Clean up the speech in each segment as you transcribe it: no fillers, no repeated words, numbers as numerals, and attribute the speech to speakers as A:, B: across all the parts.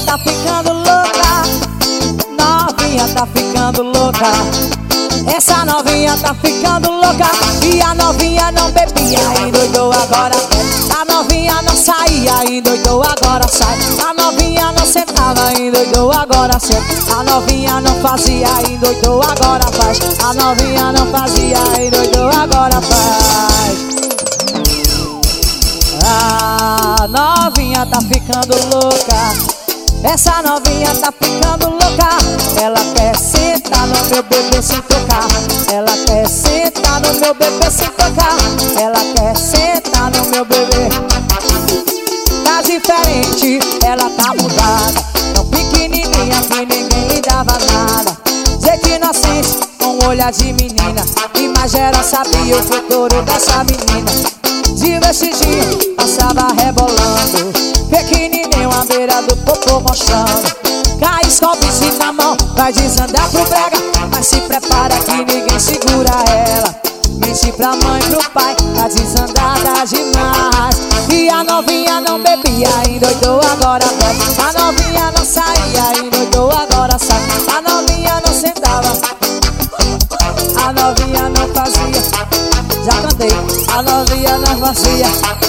A: tá ficando louca. Novinha tá ficando louca. Essa novinha tá ficando louca. E a novinha não bebia, endoidou, agora bebe. A novinha não saía, endoidou, agora sai. A novinha não sentava, endoidou, agora senta. A novinha não fazia, endoidou, agora faz. A novinha não fazia, endoidou, agora faz. A novinha tá ficando louca. Essa novinha tá ficando louca. Ela quer sentar no meu bebê sem tocar. Ela quer sentar no meu bebê sem tocar. Ela quer sentar no meu bebê. Tá diferente, ela tá mudada. Tão pequenininha que ninguém lhe dava nada. Jeito inocente, com olhar de menina. E mais geral sabia o futuro dessa menina. De vestidinho, passava rebolando. Pequenininho à beira do popô mostrando. Cais com o bicho na mão, vai desandar pro brega. Mas se prepara que ninguém segura ela. Mente pra mãe e pro pai, tá desandada demais. E a novinha não bebia, endoidou, agora bebe. A novinha não saía, endoidou, agora sai. A novinha não sentava, a novinha não fazia. Já cantei, a novinha não fazia.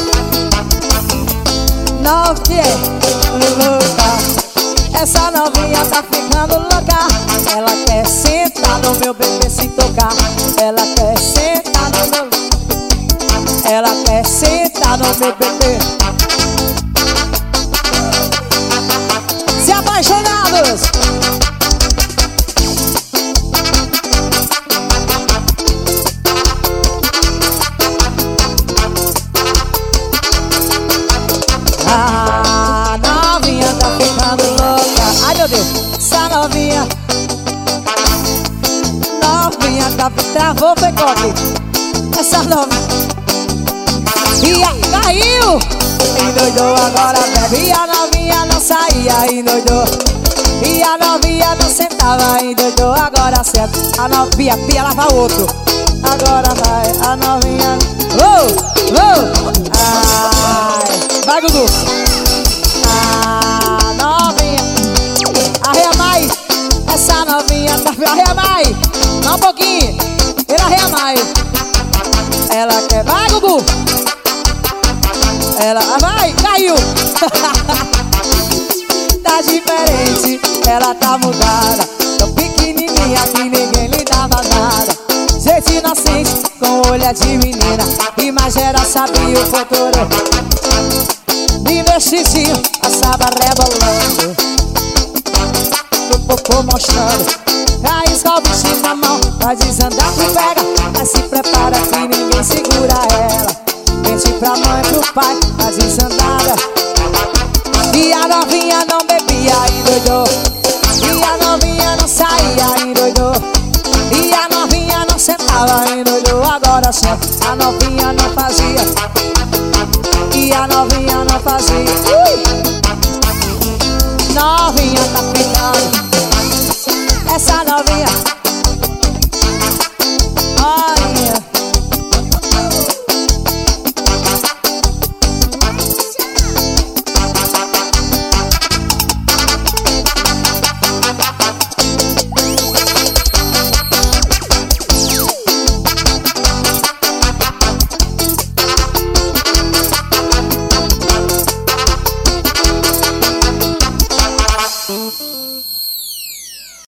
A: Novinha louca. Essa novinha tá ficando louca. Ela quer sentar no meu bebê sem tocar. Ela quer sentar no meu. Ela quer sentar no meu bebê. Se apaixonados. A novinha tá ficando louca. Ai meu Deus, essa novinha. Novinha tá, travou, foi coque. Essa novinha. E caiu. Endoidou, agora bebe. E a novinha não saía, endoidou. E a novinha não sentava, endoidou, agora senta. A novinha, pia, lava outro. Agora vai, a novinha. Ai, vai, Gugu. A novinha. Arreia mais. Essa novinha tá. Arreia mais. Dá um pouquinho. Ele arreia mais. Ela quer. Vai, Gugu. Ela vai, caiu. Tá diferente, ela tá mudada. Tão pequenininha que ninguém lhe dava nada. Jeito inocente, com olhar de menina. E mais geral sabia o futuro. De vestidinho, passava rebolando. O popô mostrando. Raiz com o bichinho na mão, vai desandar pro pega. Mas se prepara que ninguém segura ela. Mente pra mãe e pro pai, tá desandada. E a novinha não bebia, endoidou. E a novinha não saía, endoidou. E a novinha não sentava, endoidou, agora senta. A novinha não fazia. E a novinha não fazia.